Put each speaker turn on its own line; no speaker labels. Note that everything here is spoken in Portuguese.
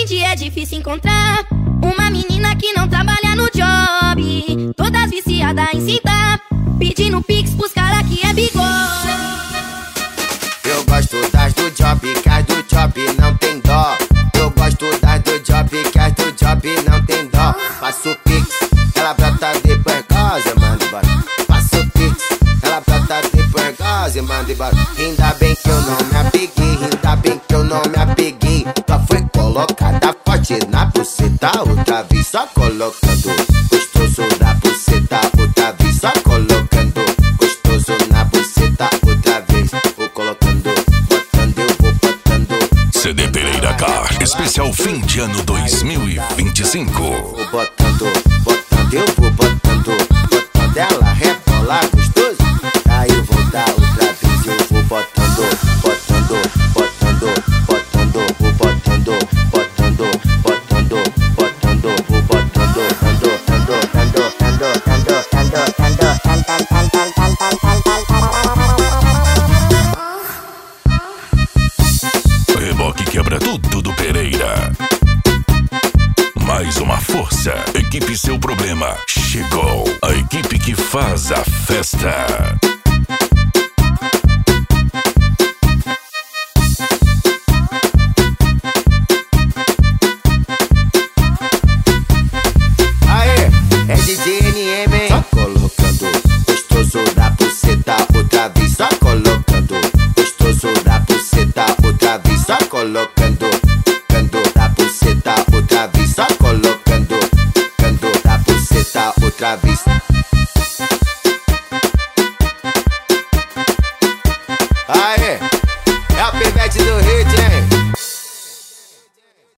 dia é difícil encontrar uma menina que não trabalha no job, todas viciadas em cinta, pedindo pix pros cara que é bigode.
Eu gosto das do job, que as do job não tem dó. Eu gosto das do job, que as do job não tem dó. Faço pix, ela brota depois casa, manda embora. Faço pix, ela brota depois casa, manda embora. Ainda bem que eu não me apeguei, ainda bem que eu não me apeguei. Só foi colocada forte na buceta, outra vez só colocando. Gostoso na buceta, outra vez só colocando. Gostoso na buceta, outra vez vou colocando. Botando, eu vou botando.
CD Pereira Car, especial fim de ano 2025.
Vou botando, botando, eu vou botando. Botando ela rebola gostoso. Aí eu vou dar outra vez, eu vou botando, botando, botando, botando, vou botando, botando, botando, botando, vou botando,
Reboque quebra tudo do Pereira. Mais uma força. Equipe Seu Problema chegou. A equipe que faz a festa.